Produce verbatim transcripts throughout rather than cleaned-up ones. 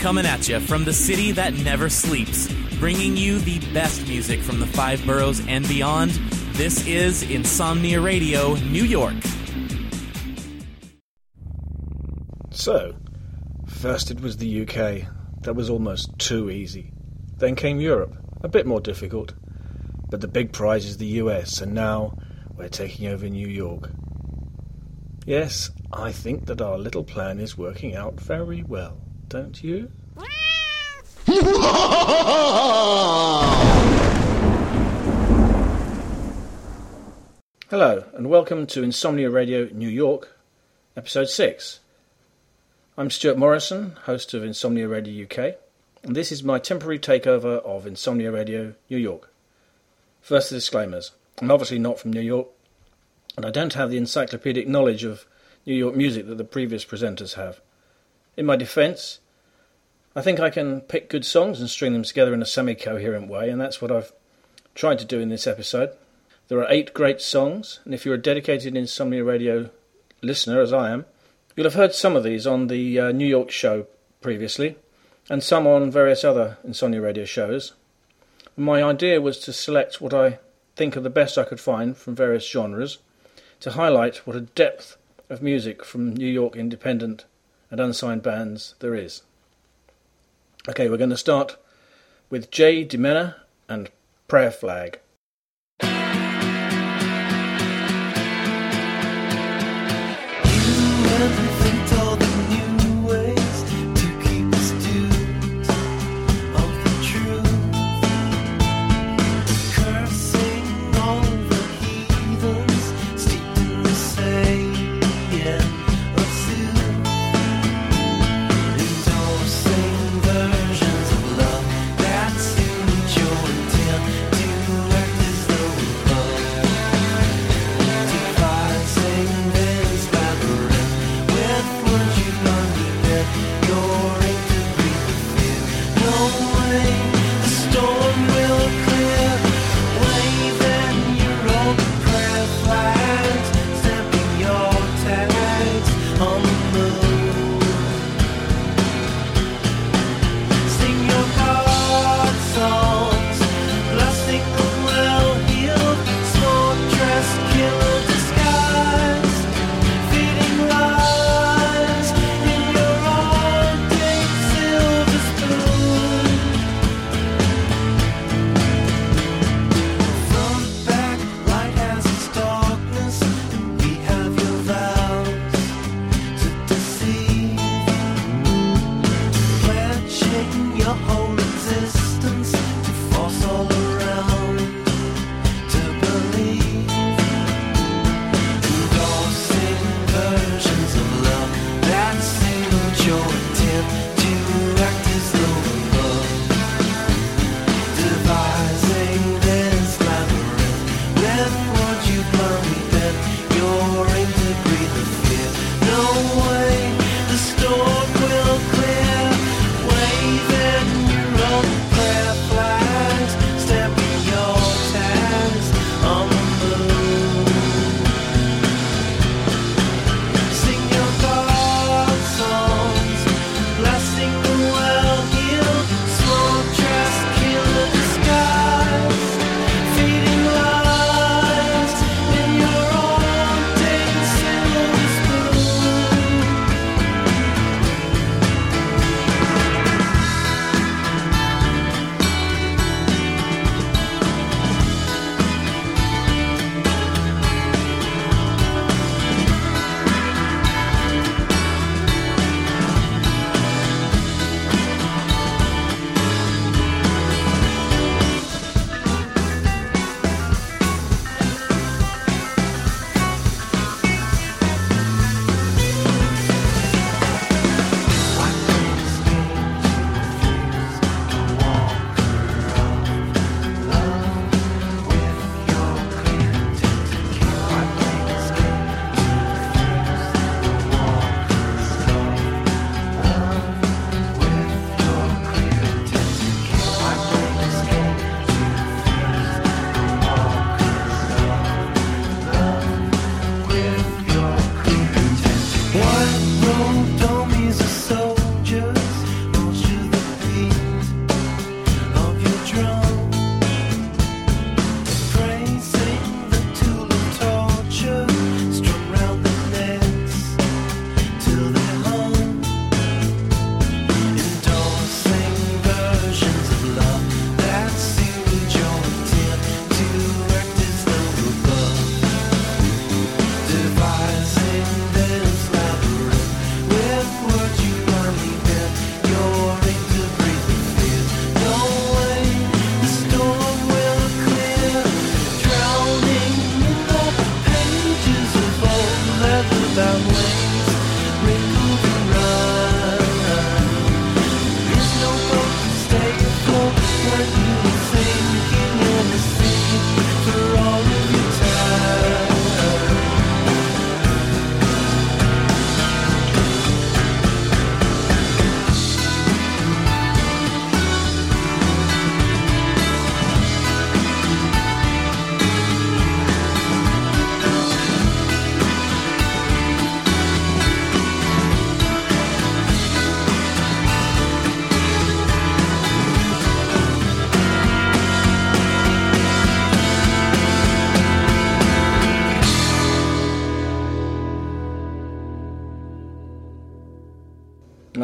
coming at you from the city that never sleeps, bringing you the best music from the five boroughs and beyond. This is Insomnia Radio, New York. So, first it was the U K. That was almost too easy. Then came Europe, a bit more difficult. But the big prize is the U S, and now we're taking over New York. Yes, I think that our little plan is working out very well, don't you? Hello, and welcome to Insomnia Radio New York, Episode six. I'm Stuart Morrison, host of Insomnia Radio U K, and this is my temporary takeover of Insomnia Radio New York. First, the disclaimers. I'm obviously not from New York, and I don't have the encyclopedic knowledge of New York music that the previous presenters have. In my defence, I think I can pick good songs and string them together in a semi-coherent way, and that's what I've tried to do in this episode. There are eight great songs, and if you're a dedicated Insomnia Radio listener, as I am, you'll have heard some of these on the uh, New York show previously, and some on various other Insomnia Radio shows. And my idea was to select what I think are the best I could find from various genres, to highlight what a depth of music from New York independent and unsigned bands there is. Okay, we're going to start with Jay DiMena and Prayer Flag. Blessing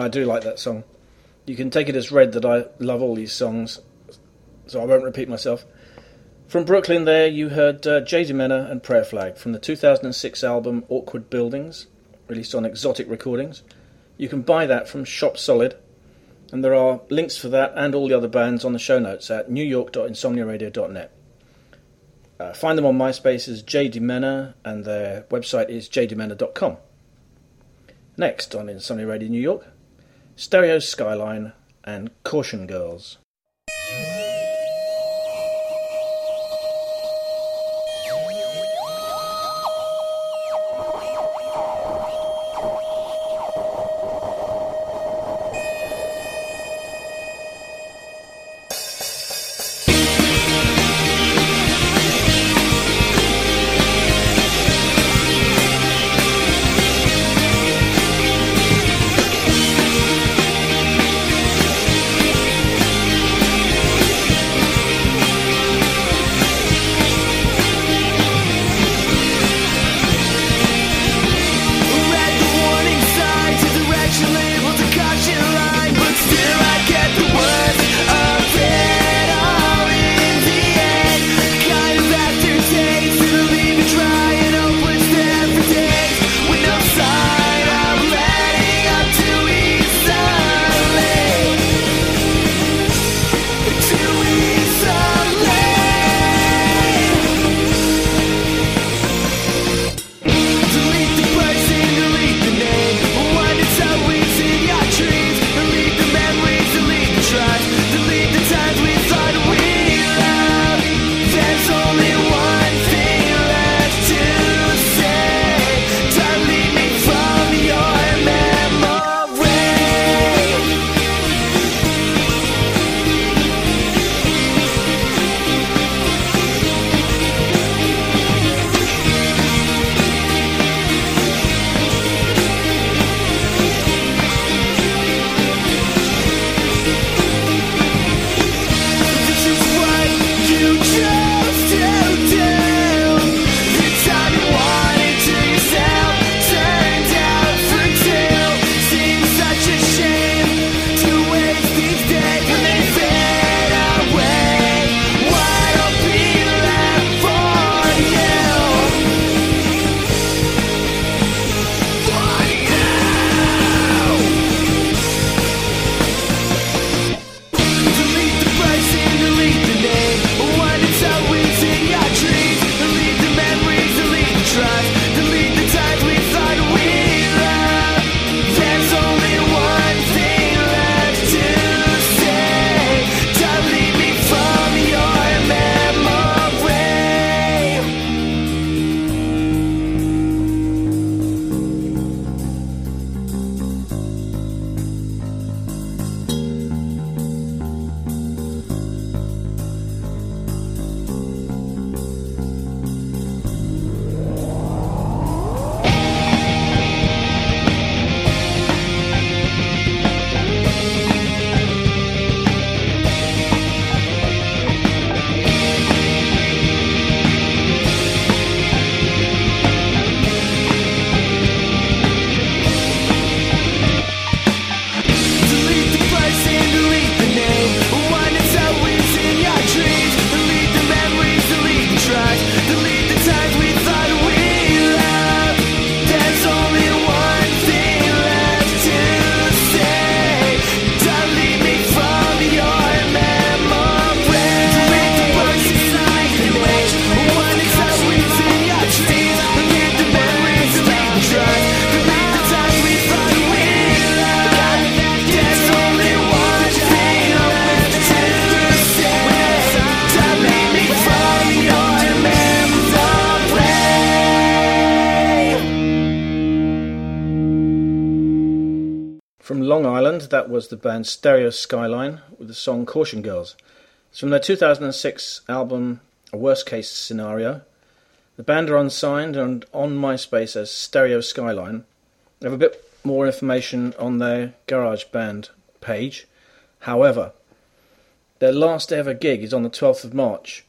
I do like that song. You can take it as read that I love all these songs, so I won't repeat myself. From Brooklyn there, you heard uh, J D Mena and Prayer Flag from the two thousand six album Awkward Buildings, released on Exotic Recordings. You can buy that from Shop Solid, and there are links for that and all the other bands on the show notes at new york dot insomnia radio dot net. Uh, find them on MySpace as J D Mena, and their website is j d mena dot com. Next on Insomnia Radio New York, Stereo Skyline and Caution Girls. From Long Island, that was the band Stereo Skyline with the song Caution Girls. It's from their two thousand six album A Worst Case Scenario. The band are unsigned and on MySpace as Stereo Skyline. They have a bit more information on their GarageBand page. However, their last ever gig is on the twelfth of March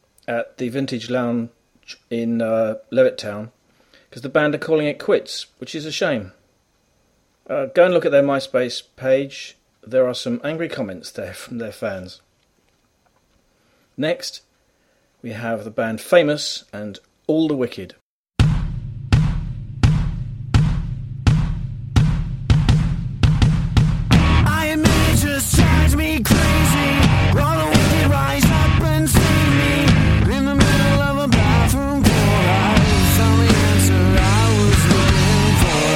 at the Vintage Lounge in uh, Levittown, because the band are calling it quits, which is a shame. Uh, go and look at their MySpace page. There are some angry comments there from their fans. Next, we have the band Famous and All the Wicked. I admit it just drives me crazy. All the wicked rise up and save me. In the middle of a bathroom door, I found the answer I was looking for.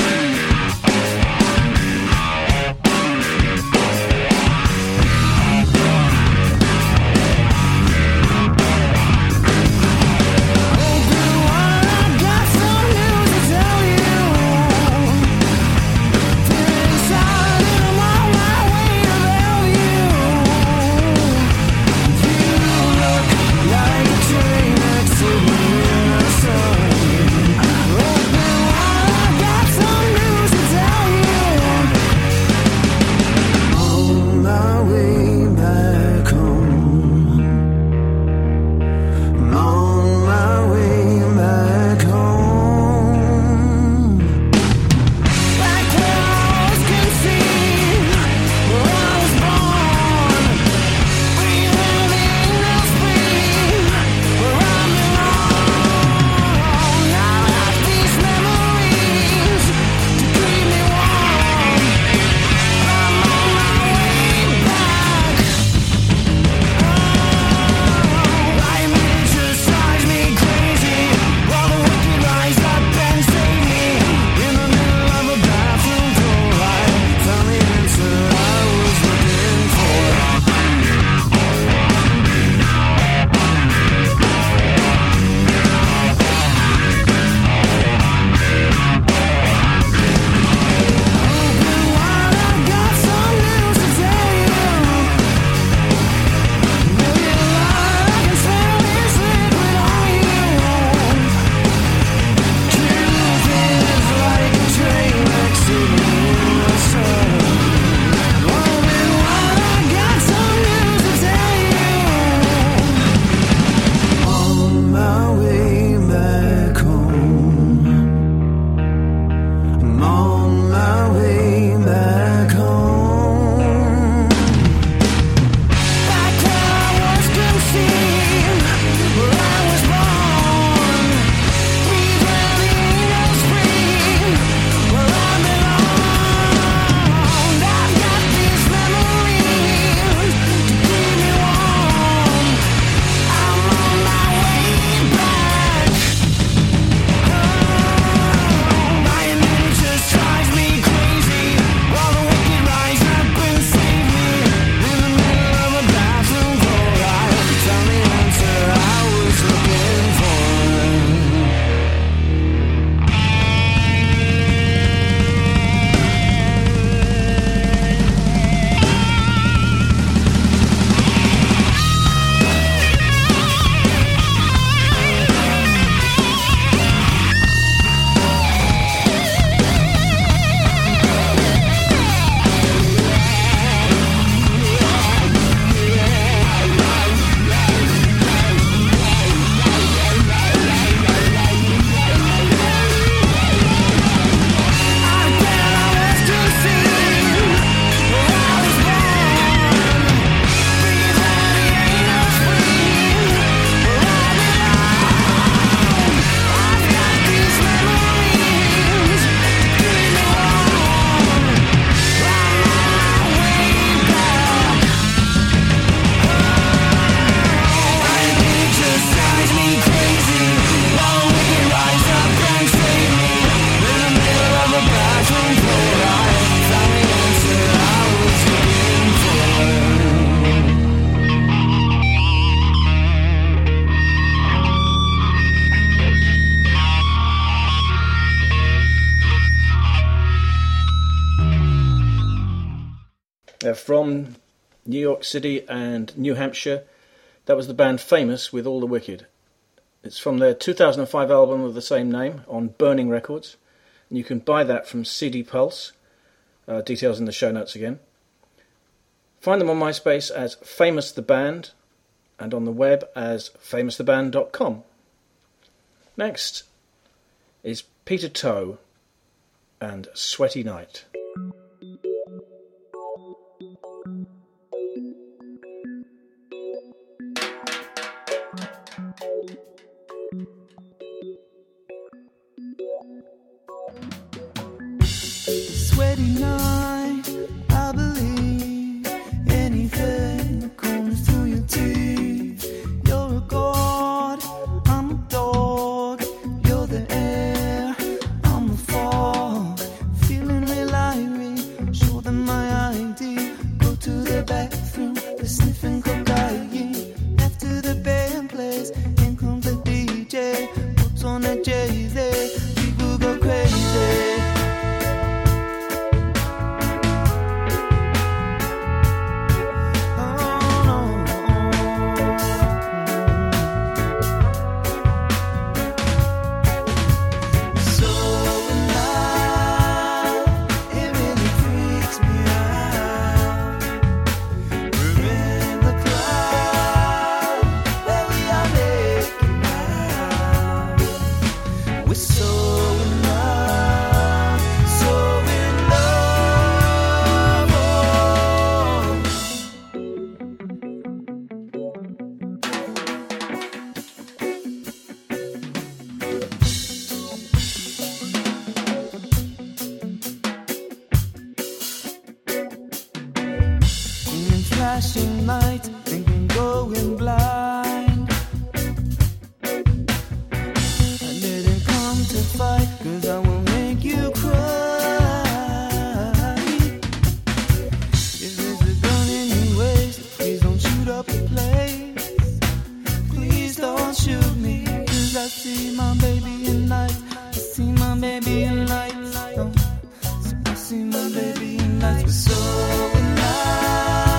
They're from New York City and New Hampshire. That was the band Famous with All the Wicked. It's from their two thousand five album of the same name on Burning Records. And you can buy that from C D Pulse. Uh, details in the show notes again. Find them on MySpace as Famous the Band and on the web as famous the band dot com. Next is Peter Toe and Sweaty Night. Sweaty night, I believe anything that comes through your teeth. You're a god, I'm a dog. You're the air, I'm the fog. Feeling real irie, show them my I D. Go to the bathroom, they're sniffing cocaine. After the band plays, in comes the D J. Puts on that Jay-Z, people go crazy. Flashing lights, thinking going blind. I didn't come to fight, cause I will make you cry. If there's a gun in your waist, please don't shoot up the place. Please don't shoot me, cause I see my baby in lights. I see my baby in lights. Oh, so I see my baby in lights. We're so in love.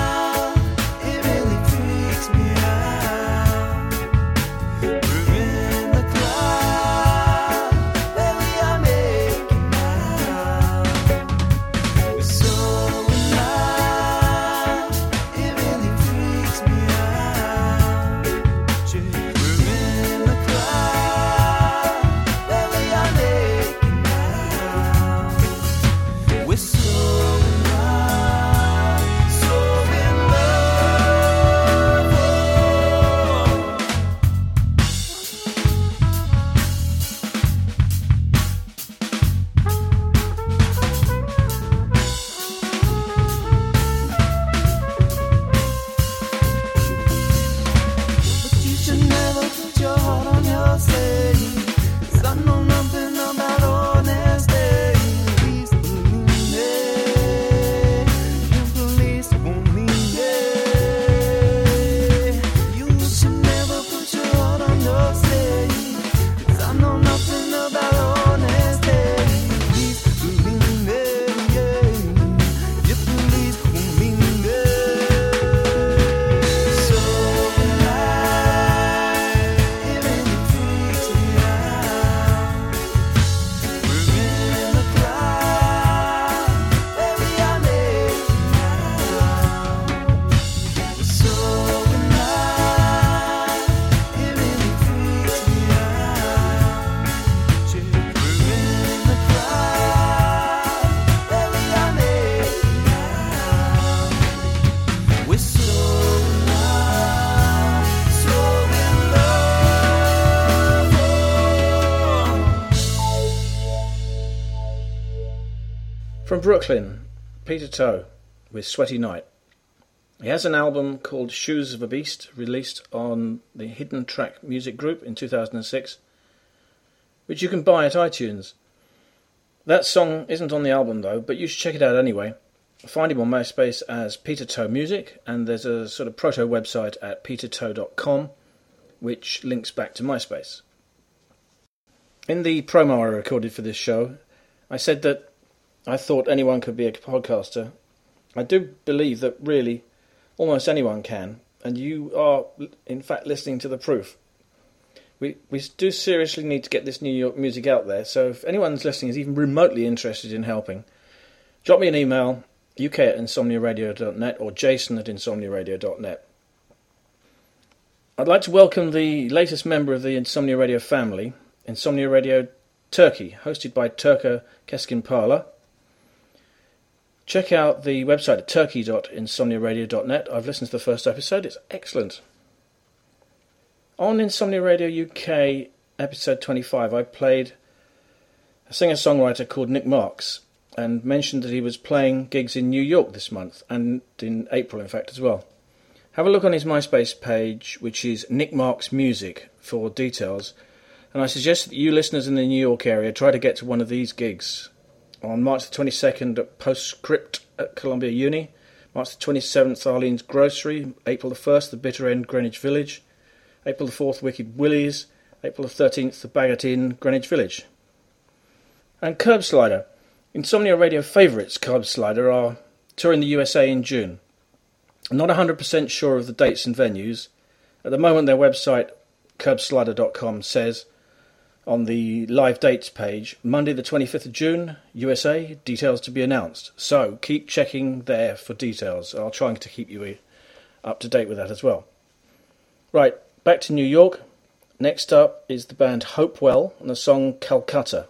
From Brooklyn, Peter Toe with Sweaty Night. He has an album called Shoes of a Beast, released on the Hidden Track Music Group in two thousand six, which you can buy at iTunes. That song isn't on the album though, but you should check it out anyway. Find him on MySpace as Peter Toe Music, and there's a sort of proto website at peter toe dot com which links back to MySpace. In the promo I recorded for this show, I said that I thought anyone could be a podcaster. I do believe that really almost anyone can, and you are in fact listening to the proof. We we do seriously need to get this New York music out there, so if anyone's listening is even remotely interested in helping, drop me an email, U K at insomnia radio dot net or jason at insomnia radio dot net. I'd like to welcome the latest member of the Insomnia Radio family, Insomnia Radio Turkey, hosted by Turka Keskinpala. Check out the website at turkey dot insomnia radio dot net. I've listened to the first episode. It's excellent. On Insomnia Radio U K, episode twenty-five, I played a singer-songwriter called Nick Marks and mentioned that he was playing gigs in New York this month, and in April, in fact, as well. Have a look on his MySpace page, which is Nick Marks Music, for details. And I suggest that you listeners in the New York area try to get to one of these gigs. On March the twenty-second at Postscript at Columbia Uni, March the twenty-seventh, Arlene's Grocery, April the first, the Bitter End, Greenwich Village, April the fourth, Wicked Willie's, April the thirteenth, the Bagot Inn, Greenwich Village. And Curbslider. Insomnia Radio favourites Curbslider are touring the U S A in June. I'm not one hundred percent sure of the dates and venues. At the moment, their website, curbslider dot com, says on the live dates page, Monday the twenty-fifth of June, U S A, details to be announced. So keep checking there for details. I'll try to keep you up to date with that as well. Right, back to New York. Next up is the band Hopewell and the song Calcutta.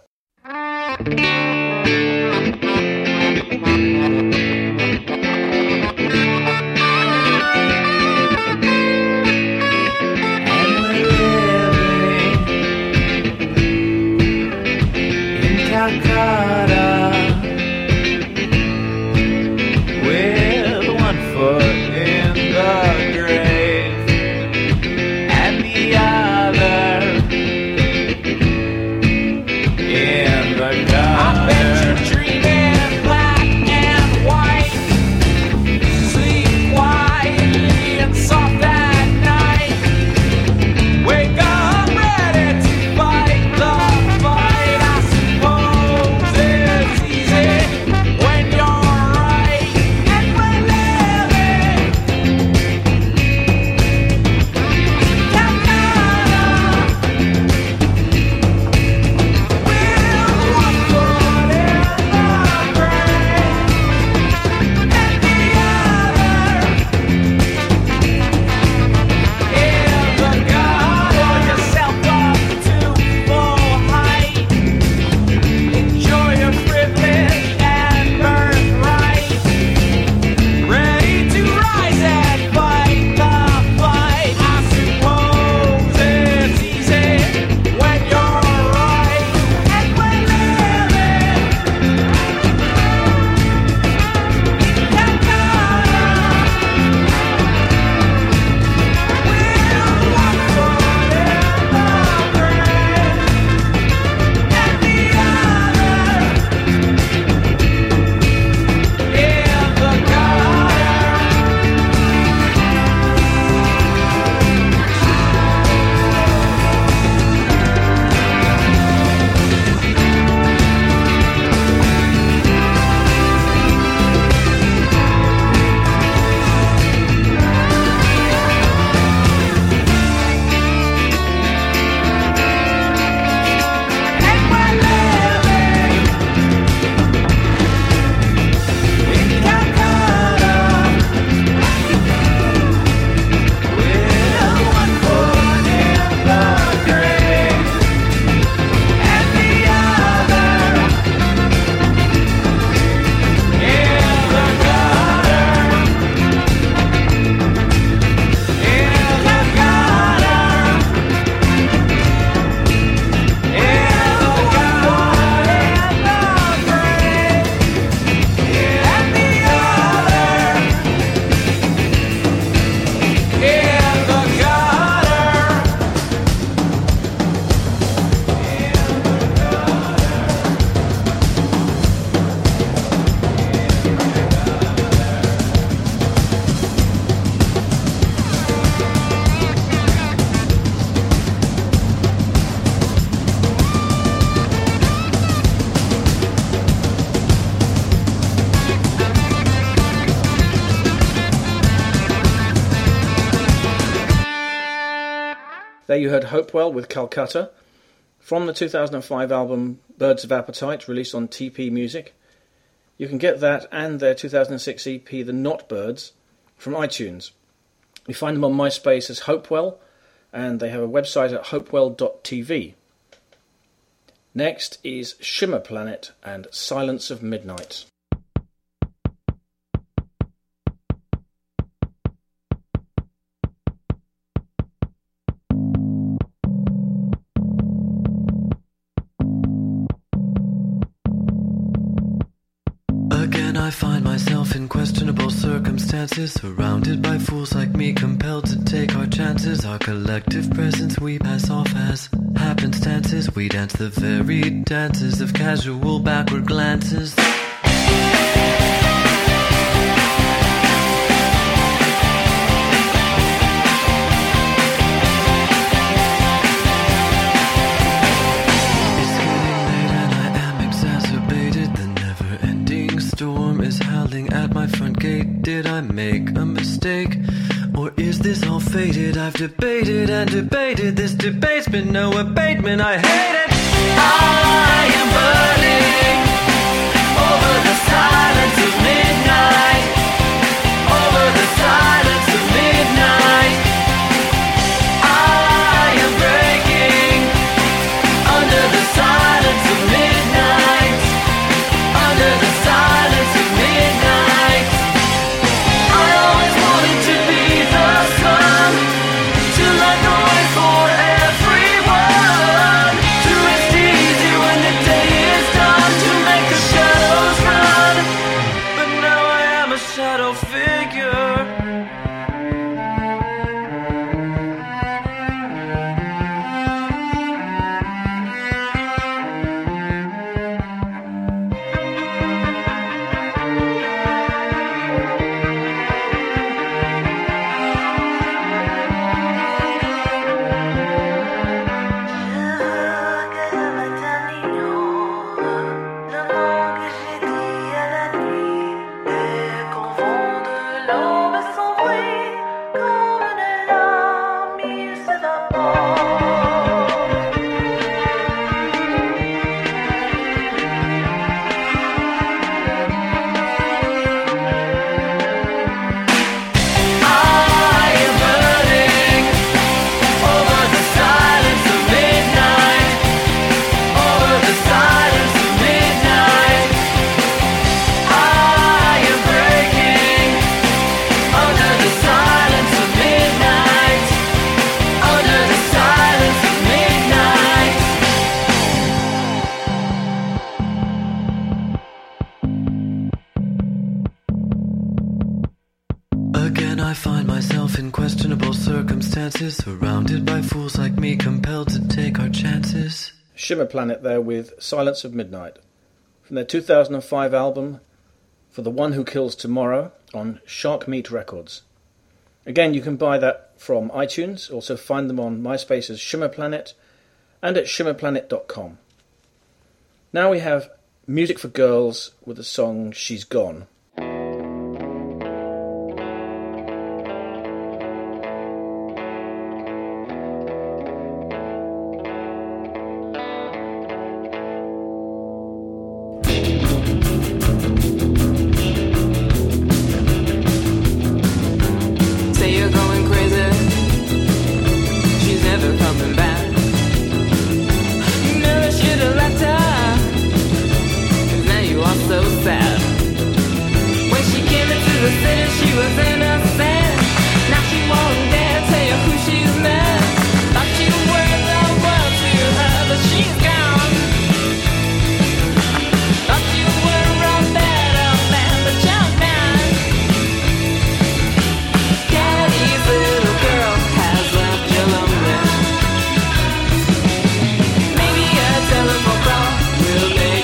There you heard Hopewell with Calcutta, from the two thousand five album Birds of Appetite, released on T P Music. You can get that and their two thousand six E P The Not Birds from iTunes. You find them on MySpace as Hopewell, and they have a website at hopewell dot t v. Next is Shimmer Planet and Silence of Midnight. Again I find myself in questionable circumstances, surrounded by fools like me, compelled to take our chances. Our collective presence we pass off as happenstances. We dance the very dances of casual backward glances. Did I make a mistake? Or is this all fated? I've debated and debated. This debate's been no abatement. I hate it. I am burning over the silence of midnight. Over the silence of midnight. I am breaking under the silence of midnight. Under the silence of midnight. Surrounded by fools like me, compelled to take our chances. Shimmer Planet there with Silence of Midnight from their two thousand five album For the One Who Kills Tomorrow on Shark Meat Records. Again, you can buy that from iTunes, also find them on MySpace as Shimmer Planet and at shimmer planet dot com. Now we have Music for Girls with the song She's Gone.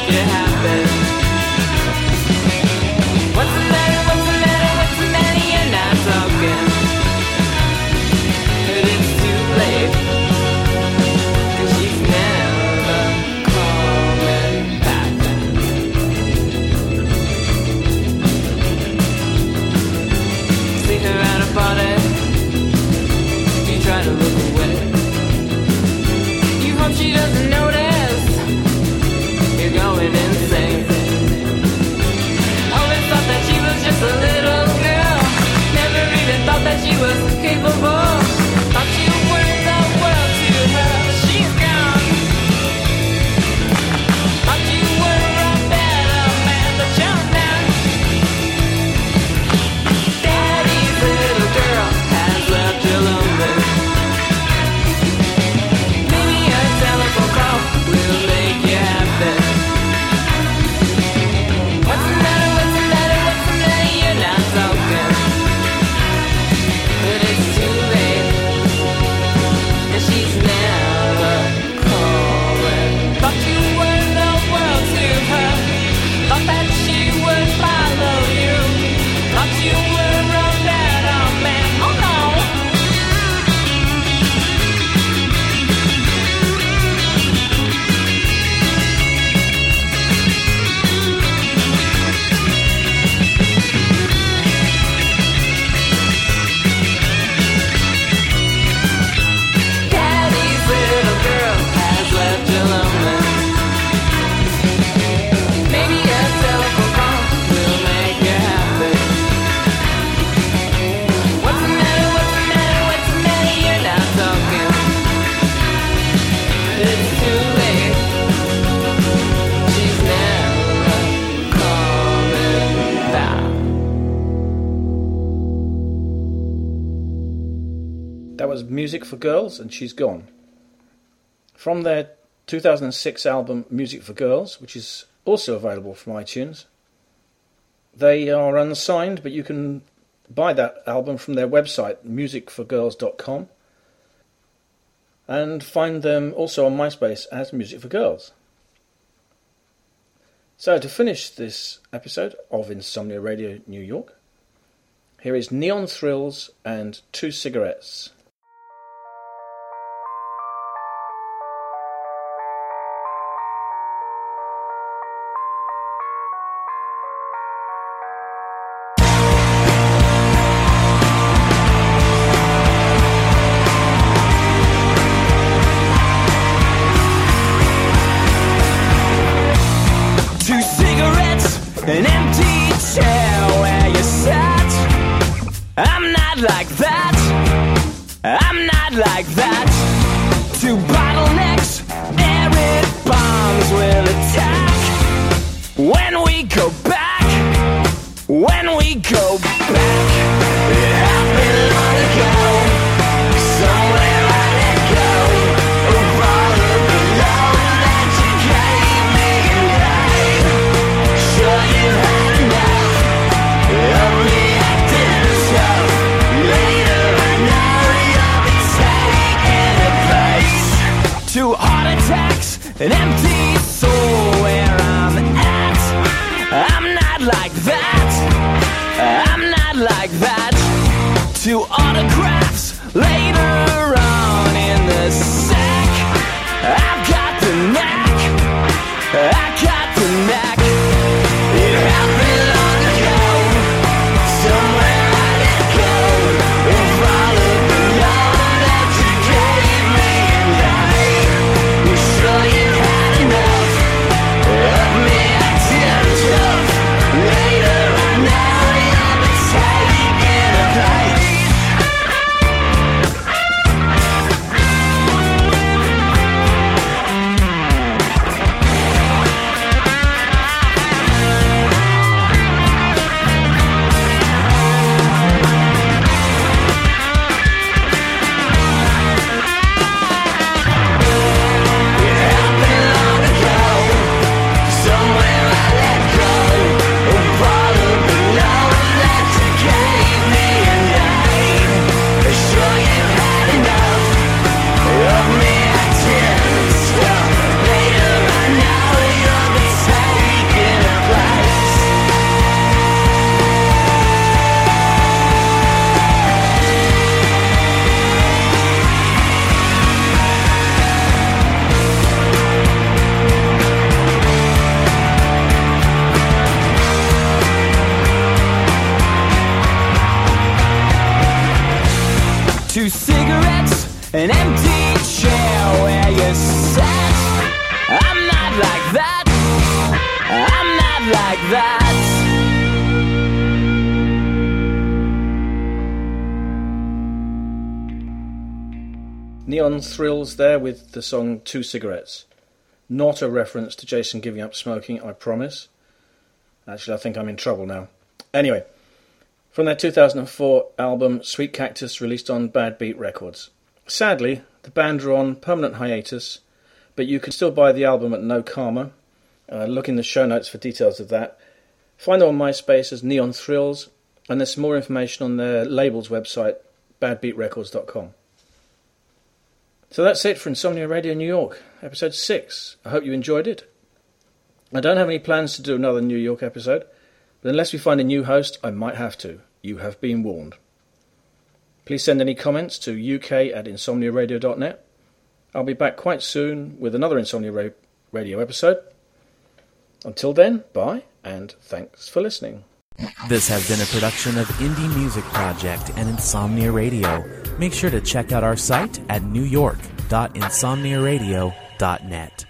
What's the matter, what's the matter, what's the matter, you're not That was Music for Girls and She's Gone. From their two thousand six album Music for Girls, which is also available from iTunes. They are unsigned, but you can buy that album from their website, music for girls dot com, and find them also on MySpace as Music for Girls. So to finish this episode of Insomnia Radio New York, here is Neon Thrills and Two Cigarettes. An empty chair where you sat. I'm not like that. I'm not like that. Two bottlenecks, arid bombs will attack. When we go back, when we go back, it happened long ago. Somewhere I let go of all of the love that you gave me, and I sure you had enough of me acting tough. Later I know you'll be taking a place. Two heart attacks, an empty soul where I'm at. I'm not like that. I'm not like that. Two autographs later on in the sack. I've got the knack. I got the knack. It happened long ago. Somewhere I let go of all of the love that you gave me, and I was sure you had enough of me acting tough. Later I know you'll be taking a place. Two cigarettes, an empty chair where you sat. I'm not like that. I'm not like that. Neon Thrills there with the song Two Cigarettes. Not a reference to Jason giving up smoking, I promise. Actually, I think I'm in trouble now. Anyway, from their two thousand four album Sweet Cactus, released on Bad Beat Records. Sadly, the band are on permanent hiatus, but you can still buy the album at No Karma. Uh, look in the show notes for details of that. Find them on MySpace as Neon Thrills, and there's some more information on their label's website, bad beat records dot com. So that's it for Insomnia Radio New York, episode six. I hope you enjoyed it. I don't have any plans to do another New York episode, but unless we find a new host, I might have to. You have been warned. Please send any comments to U K at insomnia radio dot net. I'll be back quite soon with another Insomnia Ra- Radio episode. Until then, bye, and thanks for listening. This has been a production of Indie Music Project and Insomnia Radio. Make sure to check out our site at new york dot insomnia radio dot net.